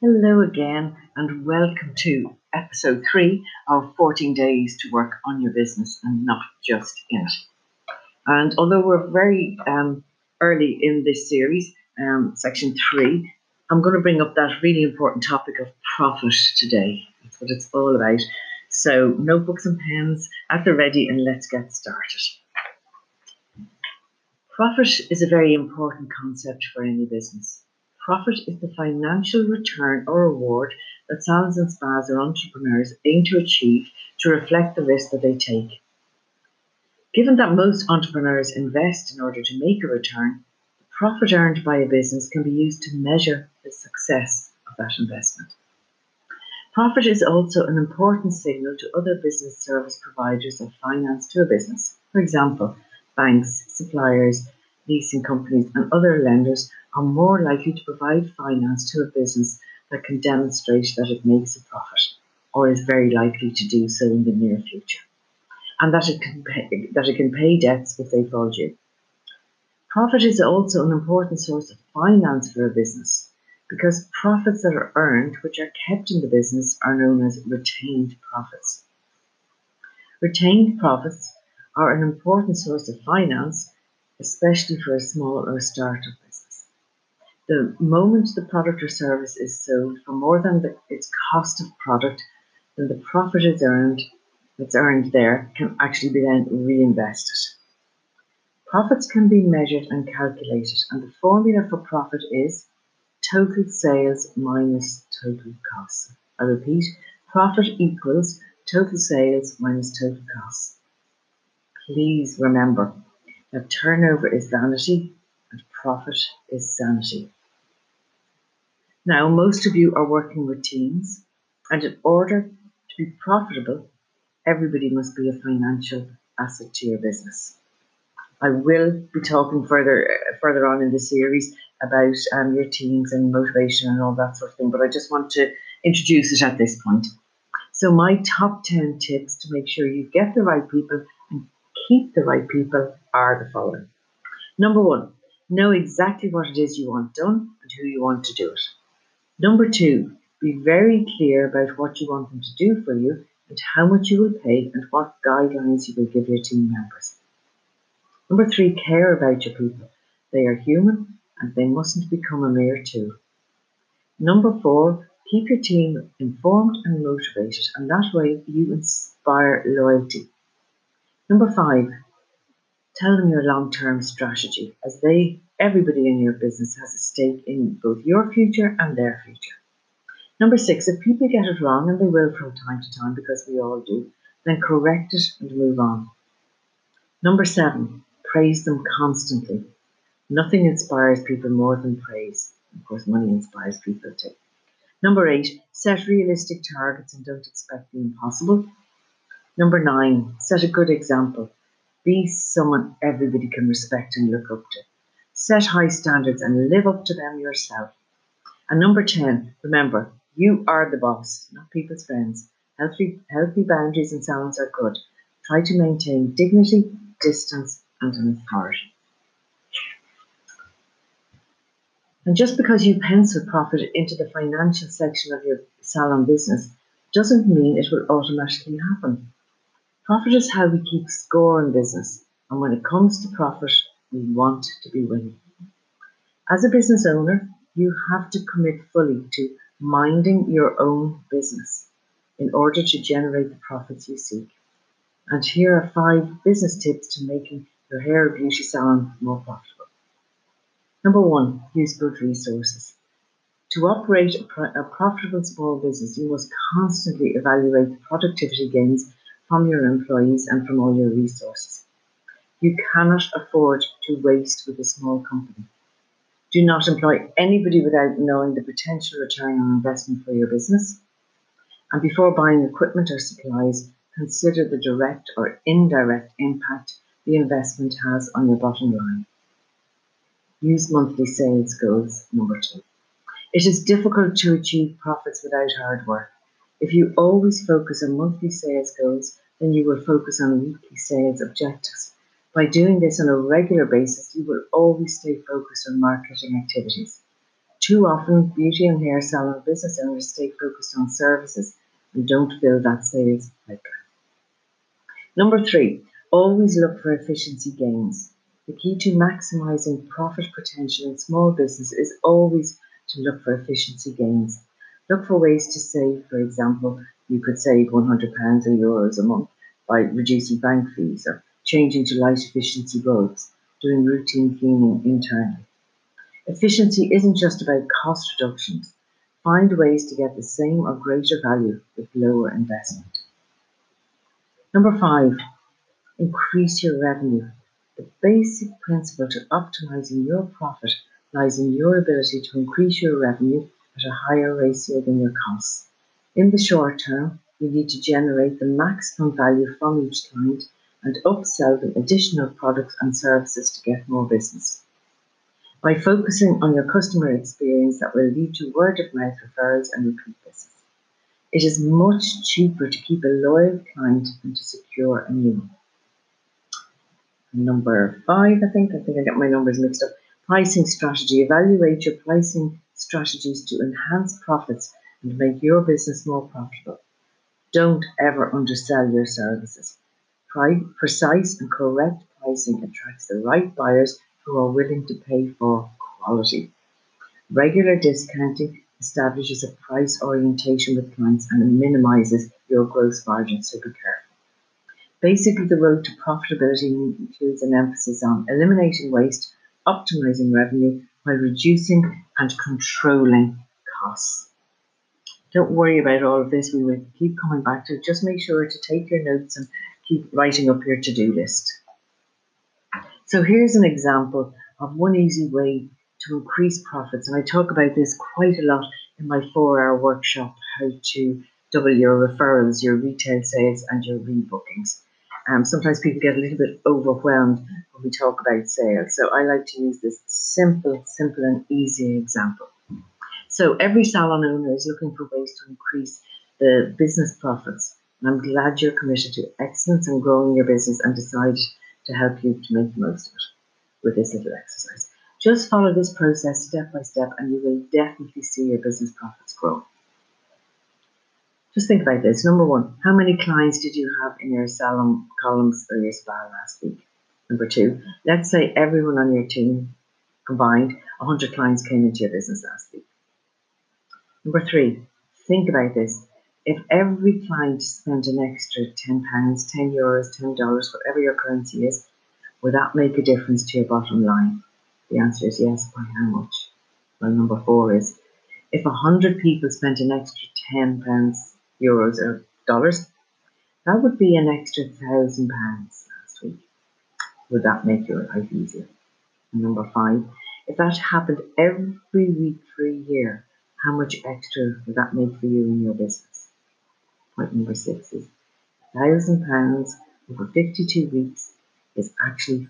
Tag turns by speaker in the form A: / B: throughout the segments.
A: Hello again, and welcome to episode 3 of 14 Days to Work on Your Business and Not Just in It. And although we're very early in this series, section 3, I'm going to bring up that really important topic of profit today. That's what it's all about. So, notebooks and pens at the ready, and let's get started. Profit is a very important concept for any business. Profit is the financial return or reward that salons and spas or entrepreneurs aim to achieve to reflect the risk that they take. Given that most entrepreneurs invest in order to make a return, the profit earned by a business can be used to measure the success of that investment. Profit is also an important signal to other business service providers of finance to a business. For example, banks, suppliers, leasing companies, and other lenders are more likely to provide finance to a business that can demonstrate that it makes a profit, or is very likely to do so in the near future, and that it can pay debts if they fall due. Profit is also an important source of finance for a business, because profits that are earned, which are kept in the business, are known as retained profits. Retained profits are an important source of finance, especially for a small or startup business. The moment the product or service is sold for more than its cost of product, then the profit that's earned there can actually be then reinvested. Profits can be measured and calculated, and the formula for profit is total sales minus total costs. I repeat, profit equals total sales minus total costs. Please remember that turnover is vanity and profit is sanity. Now, most of you are working with teams, and in order to be profitable, everybody must be a financial asset to your business. I will be talking further on in the series about your teams and motivation and all that sort of thing, but I just want to introduce it at this point. So my top 10 tips to make sure you get the right people and keep the right people are the following. Number 1, know exactly what it is you want done and who you want to do it. Number 2, be very clear about what you want them to do for you and how much you will pay and what guidelines you will give your team members. Number 3, care about your people. They are human and they mustn't become a mere tool. Number 4, keep your team informed and motivated, and that way you inspire loyalty. Number 5, tell them your long-term strategy, as everybody in your business has a stake in both your future and their future. Number 6, if people get it wrong, and they will from time to time because we all do, then correct it and move on. Number 7, praise them constantly. Nothing inspires people more than praise. Of course, money inspires people too. Number 8, set realistic targets and don't expect the impossible. Number 9, set a good example. Be someone everybody can respect and look up to. Set high standards and live up to them yourself. And number 10, remember, you are the boss, not people's friends. Healthy boundaries and salons are good. Try to maintain dignity, distance, and an authority. And just because you pencil profit into the financial section of your salon business doesn't mean it will automatically happen. Profit is how we keep score in business, and when it comes to profit, we want to be winning. As a business owner, you have to commit fully to minding your own business in order to generate the profits you seek. And here are 5 business tips to making your hair or beauty salon more profitable. Number 1, use good resources. To operate a profitable small business, you must constantly evaluate the productivity gains from your employees and from all your resources. You cannot afford to waste with a small company. Do not employ anybody without knowing the potential return on investment for your business. And before buying equipment or supplies, consider the direct or indirect impact the investment has on your bottom line. Use monthly sales goals. Number 2. It is difficult to achieve profits without hard work. If you always focus on monthly sales goals, then you will focus on weekly sales objectives. By doing this on a regular basis, you will always stay focused on marketing activities. Too often, beauty and hair salon business owners stay focused on services and don't build that sales pipeline. Number 3, always look for efficiency gains. The key to maximizing profit potential in small business is always to look for efficiency gains. Look for ways to save. For example, you could save £100 or euros a month by reducing bank fees or changing to light efficiency bulbs, doing routine cleaning internally. Efficiency isn't just about cost reductions. Find ways to get the same or greater value with lower investment. Number 5, increase your revenue. The basic principle to optimizing your profit lies in your ability to increase your revenue at a higher ratio than your costs. In the short term, you need to generate the maximum value from each client and upsell them additional products and services to get more business. By focusing on your customer experience, that will lead to word of mouth referrals and repeat business. It is much cheaper to keep a loyal client than to secure a new one. Number 5, I think I got my numbers mixed up. Pricing strategy. Evaluate your pricing strategies to enhance profits and make your business more profitable. Don't ever undersell your services. Precise and correct pricing attracts the right buyers who are willing to pay for quality. Regular discounting establishes a price orientation with clients and minimizes your gross margin, so be careful. Basically, the road to profitability includes an emphasis on eliminating waste, optimizing revenue, while reducing and controlling costs. Don't worry about all of this. We will keep coming back to it. Just make sure to take your notes and keep writing up your to-do list. So here's an example of one easy way to increase profits. And I talk about this quite a lot in my 4-hour workshop, how to double your referrals, your retail sales and your rebookings. Sometimes people get a little bit overwhelmed when we talk about sales. So I like to use this simple and easy example. So every salon owner is looking for ways to increase the business profits. And I'm glad you're committed to excellence and growing your business and decided to help you to make the most of it with this little exercise. Just follow this process step by step and you will definitely see your business profits grow. Just think about this. Number 1, how many clients did you have in your salon columns or your spa last week? Number 2, let's say everyone on your team combined, 100 clients came into your business last week. Number 3, think about this. If every client spent an extra £10, €10, $10, whatever your currency is, would that make a difference to your bottom line? The answer is yes. By how much? Well, number 4 is, if 100 people spent an extra £10, euros or dollars, that would be an extra £1,000 last week. Would that make your life easier? And number 5, if that happened every week for a year, how much extra would that make for you in your business? Point number 6 is £1,000 over 52 weeks is actually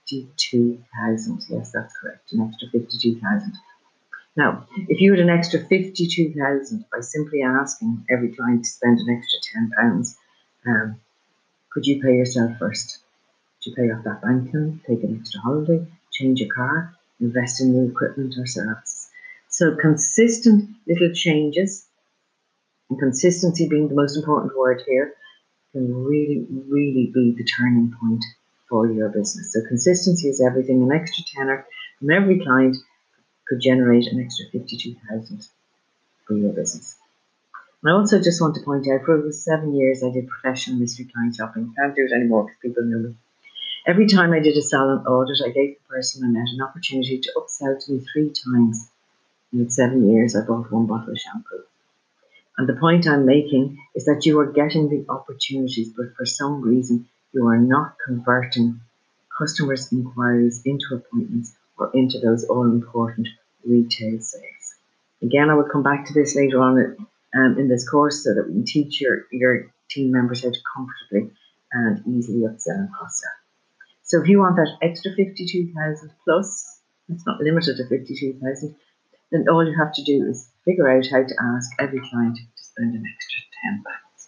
A: 52,000. Yes, that's correct, an extra 52,000. Now, if you had an extra 52,000 by simply asking every client to spend an extra £10, could you pay yourself first? Could you pay off that bank loan, take an extra holiday, change your car, invest in new equipment or services? So consistent little changes, and consistency being the most important word here, can really be the turning point for your business. So consistency is everything. An extra tenner from every client could generate an extra 52,000 for your business. I also just want to point out, for over 7 years I did professional mystery client shopping. Can't do it anymore because people know me. Every time I did a salon audit, I gave the person I met an opportunity to upsell to me 3 times. And in 7 years I bought 1 bottle of shampoo. And the point I'm making is that you are getting the opportunities, but for some reason you are not converting customers' inquiries into appointments or into those all-important retail sales. Again, I will come back to this later on in this course so that we can teach your team members how to comfortably and easily upsell and cross-sell. So if you want that extra 52,000 plus, it's not limited to 52,000, then all you have to do is figure out how to ask every client to spend an extra £10.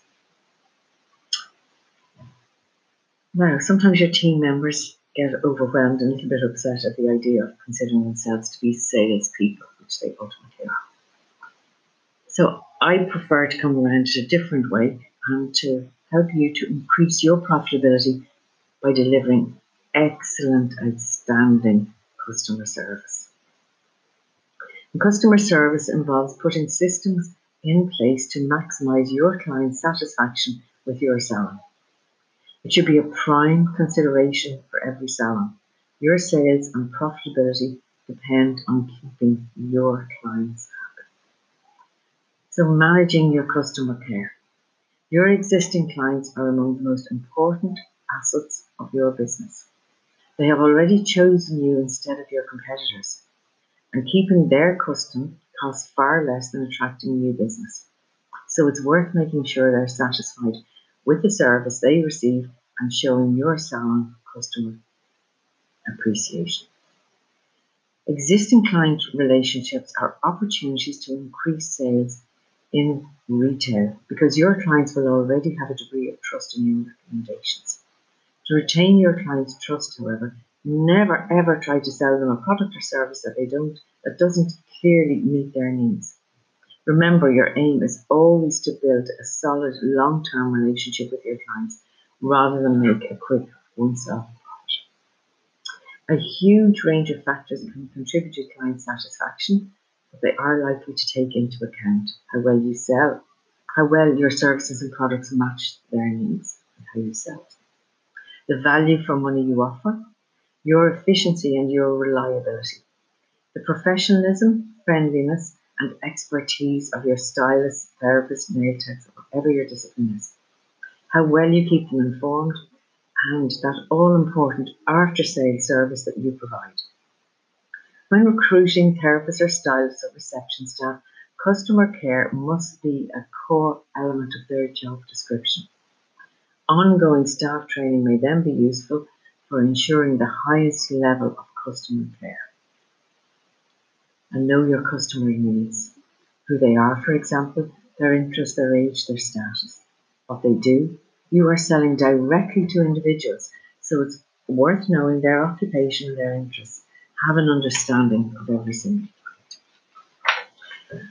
A: Now, sometimes your team members get overwhelmed and a little bit upset at the idea of considering themselves to be salespeople, which which they ultimately are. So I prefer to come around it a different way and to help you to increase your profitability by delivering excellent, outstanding customer service. And customer service involves putting systems in place to maximise your client's satisfaction with your salon. It should be a prime consideration for every salon. Your sales and profitability depend on keeping your clients happy. So managing your customer care. Your existing clients are among the most important assets of your business. They have already chosen you instead of your competitors, and keeping their custom costs far less than attracting new business. So it's worth making sure they're satisfied with the service they receive and showing your salon customer appreciation. Existing client relationships are opportunities to increase sales in retail because your clients will already have a degree of trust in your recommendations. To retain your clients' trust, however, never ever try to sell them a product or service that doesn't clearly meet their needs. Remember, your aim is always to build a solid long-term relationship with your clients rather than make a quick once-off profit. A huge range of factors can contribute to client satisfaction, but they are likely to take into account how well you sell, how well your services and products match their needs, and how you sell it. The value for money you offer, your efficiency and your reliability, the professionalism, friendliness, and expertise of your stylist, therapist, nail techs, whatever your discipline is, how well you keep them informed, and that all-important after-sale service that you provide. When recruiting therapists or stylists or reception staff, customer care must be a core element of their job description. Ongoing staff training may then be useful for ensuring the highest level of customer care. And know your customer needs, who they are, for example, their interests, their age, their status, what they do. You are selling directly to individuals, so it's worth knowing their occupation and their interests. Have an understanding of every single client.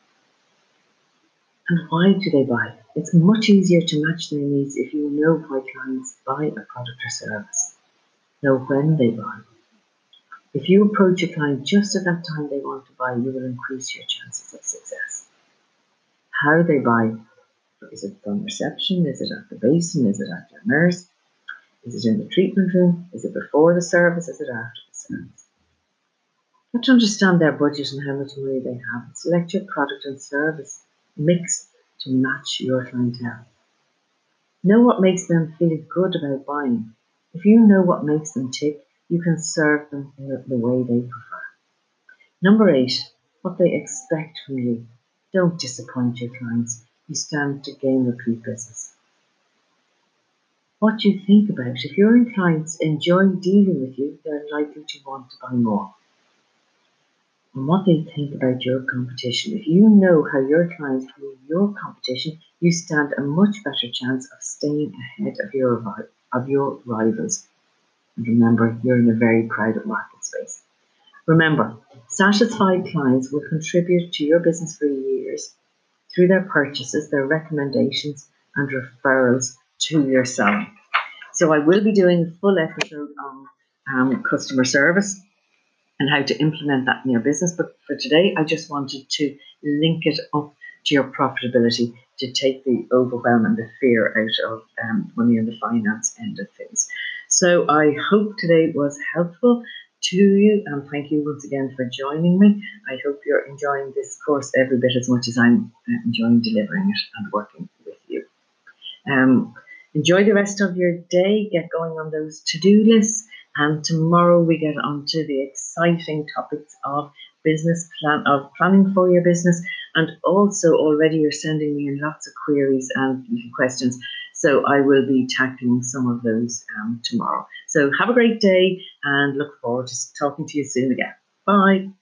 A: And why do they buy? It's much easier to match their needs if you know why clients buy a product or service. Know when they buy. If you approach a client just at that time they want to buy, you will increase your chances of success. How they buy. Is it from reception? Is it at the basin? Is it at your nurse? Is it in the treatment room? Is it before the service? Is it after the service? You have to understand their budget and how much money they have. Select your product and service mix to match your clientele. Know what makes them feel good about buying. If you know what makes them tick, you can serve them in the way they prefer. Number 8, what they expect from you. Don't disappoint your clients. You stand to gain repeat business. What you think about. If your clients enjoy dealing with you, they're likely to want to buy more. And what they think about your competition. If you know how your clients view your competition, you stand a much better chance of staying ahead of your rivals. And remember, you're in a very crowded market space. Remember, satisfied clients will contribute to your business for years through their purchases, their recommendations, and referrals to your salon. So I will be doing a full episode on customer service and how to implement that in your business. But for today, I just wanted to link it up to your profitability to take the overwhelm and the fear out of money and the finance end of things. So I hope today was helpful to you, and thank you once again for joining me. I hope you're enjoying this course every bit as much as I'm enjoying delivering it and working with you. Enjoy the rest of your day, get going on those to-do lists, and tomorrow we get on to the exciting topics of planning for your business, and also already you're sending me in lots of queries and questions, so I will be tackling some of those tomorrow. So have a great day and look forward to talking to you soon again. Bye.